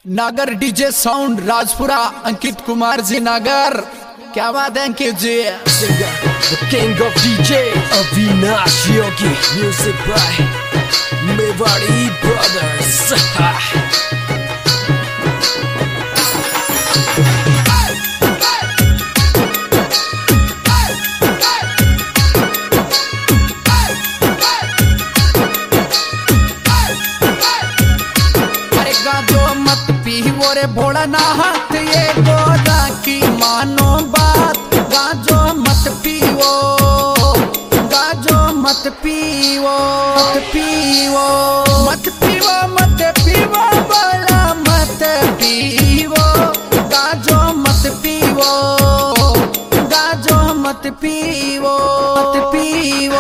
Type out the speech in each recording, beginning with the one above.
नागर DJ sound Rajpura Ankit Kumar ji Nagar. क्या बात है अंकित जी। The king of DJ Avinash Yogi, music by Mewari Brothers। रे भोलानाथ ये गोरा की मानो बात, गाजो मत पीवो, गाजो मत पीवो, मत पीवो, मत पीवो, मत पीवो, बोला मत पीवो, गाजो मत पीवो, गाजो मत पीवो, मत पीवो।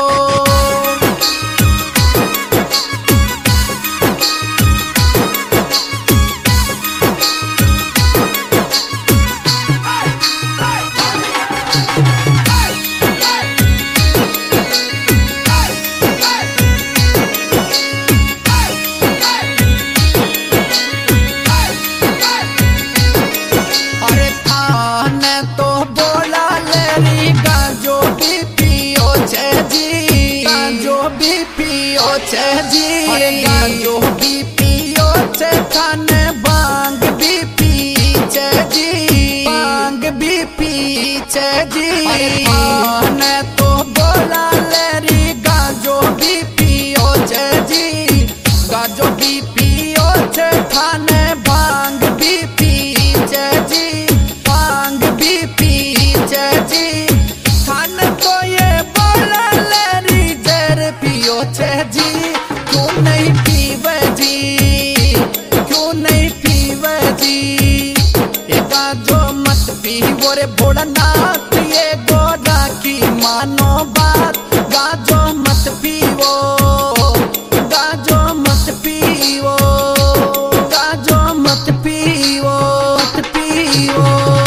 गाजो भी पियो छे खाने भांग भी पीछे जी, भांग भी पीछे जी। खाने तो बोला लेरी गाजो भी पियो छे जी, गाजो भी पियो छे खाने भांग भी पीछे जी, भांग भी पीछे जी। खाने तो ये बोला लेरी जर पियो छे जी, क्यों नहीं पीवे जी, क्यों नहीं पीवे जी। ये गाजो मत पीवो रे भोलानाथ ये गोरा की मानो बात, गाजो मत पीवो, गाजो मत पीवो, गाजो मत पीवो, मत पीवो।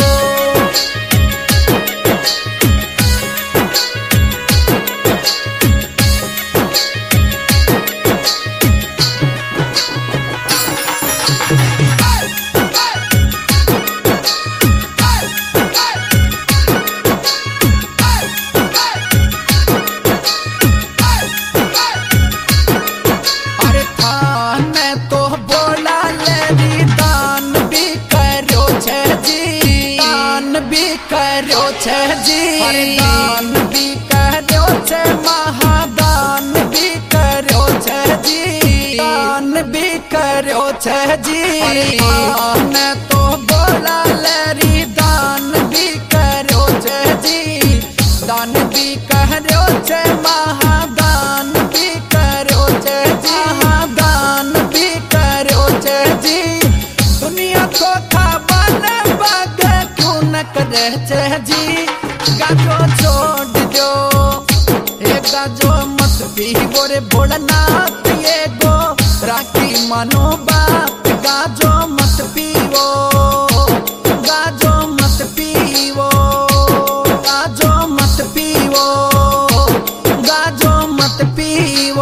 करो छे जी, दान भी करो छे, महादान भी करो छे जी, दान भी करो छे जी। ने तो बोला लेरी दान भी करो छे जी, दान भी करो छे, महादान भी करो छे जी, महादान भी करो छे जी। दुनिया को खाबन बाग करे छे जी, गाजो छोड़ दो, ये गाजो मत पीवो रे भोलानाथ ये गो राखी मानो बात, गाजो मत पीवो, गाजो मत पीवो, गाजो मत पीवो, गाजो मत पीवो।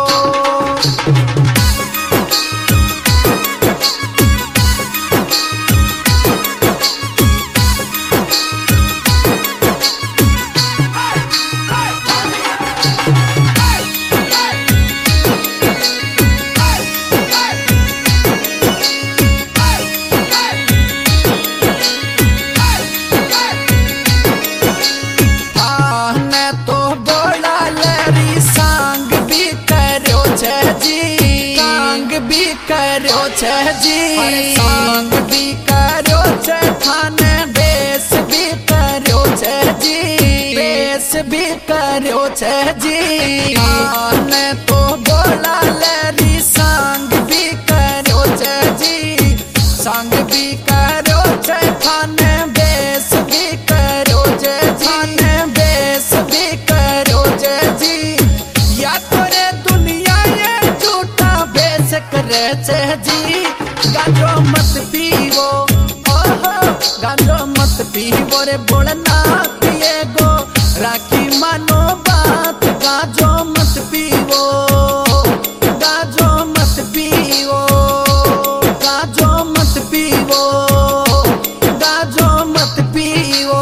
करो छे जी, सांग भी करो छे, खाने बेस भी करो छे जी, बेस भी करो छे जी। खाने तो बोला लेरी सांग भी करो छे जी, सांग भी करो छे, खाने बेस भी करो छे, खाने बेस भी करो छे जी। या तोरे दुनिया ये झूठा बेस करे छे जी, गाजो मत पीवो, ओहो गाजो मत पीवो रे भोलानाथ ये गो राखी मानो बात, गाजो मत पीवो, गाजो मत पीवो, गाजो मत पीवो। पीवो, गांजो मत पीवो।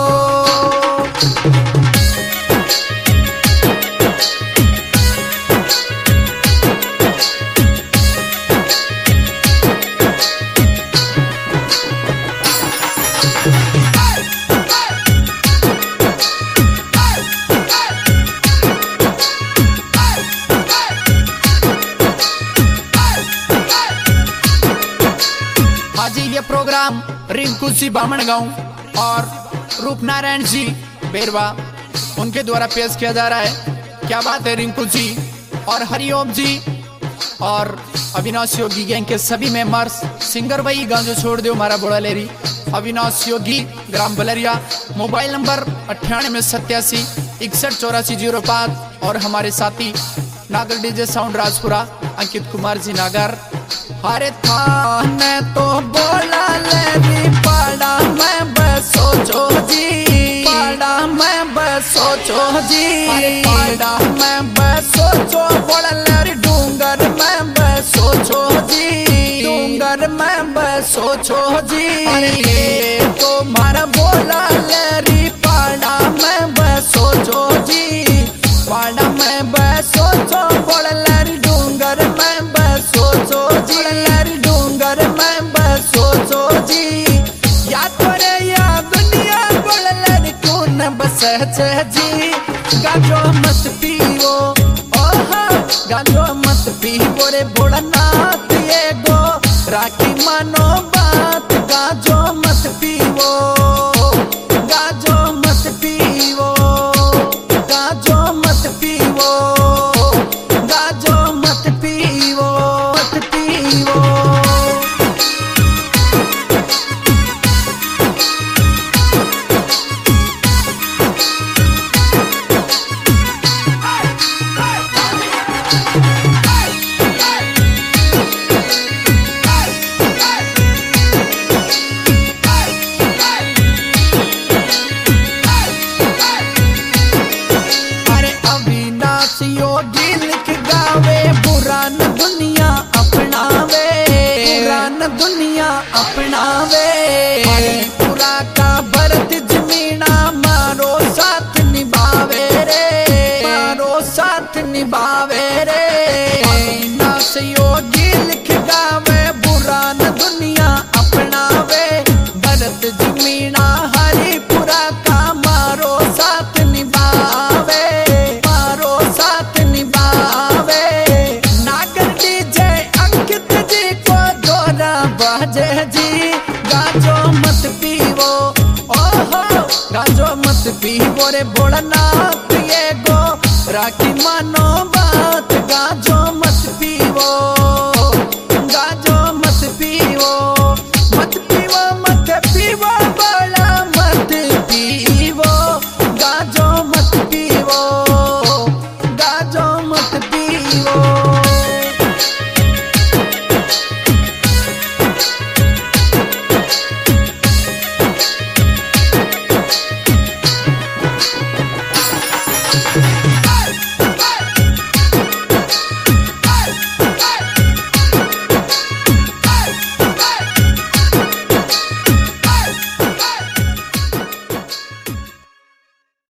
आज ये प्रोग्राम रिंकू जी बामणगांव और रूपनारायण जी बेरवा उनके द्वारा पेश किया जा रहा है। क्या बात है रिंकू जी और हरिओम जी और अविनाश योगी गैंग के सभी मेंबर्स। सिंगर भाई गांजो छोड़ दो मारा बोड़ा लेरी। अविनाश योगी ग्राम बलरिया, मोबाइल नंबर 9887 और हमारे साथी नागर डीजे साउंड राजपुरा अंकित कुमार जी नागर। अरे थाने तो बोला लेरी पाड़ा मैं बसो जो जी, पाड़ा मैं बसो जो जी, पाड़ा मैं बसो जो बोला लेरी डूंगर मैं बसो जो जी, डूंगर मैं बसो जो जी। अरे तो मारा बोला लेरी पाड़ा मैं बसो जो जी, पाड़ा मैं बसो जो बोला लेरी डूंगर मैं बसो जो जी, डूंगर मैं बसो जो जी। या तोरे या दुनिया बोल लड़ कौन बस जी। गांजो मत पीवो, ओहो गांजो मत पीवो रे भोलानाथ ये गो राखी मानो बात। गांजो मत पीवो, गांजो मत पीवो, गांजो मत पीवो, गांजो मत पीवो, मत पीवो। योगी लिख गावे बुरान दुनिया अपनावे, बुरान दुनिया अपनावे। पूरा का भरत जमीना मारो साथ निभावे रे, मारो साथ निभावे रे। नास योगी लिख गावे बुरान दुनिया अपनावे, भरत जमीना हरिपुरा का मारो साथ निभावे, साथ निभावे। नागर डीजे अंकित जी को दोरा बाजे जी। गांजो मत पीवो, ओहो गांजो मत पीवो रे भोलानाथ ये गो राखी मानो बात। गांजो मत पीवो, गांजो मत पीवो, मत पीवो, मत पीवो बोला मत पीवो। गांजो मत पीवो, गांजो मत पीवो।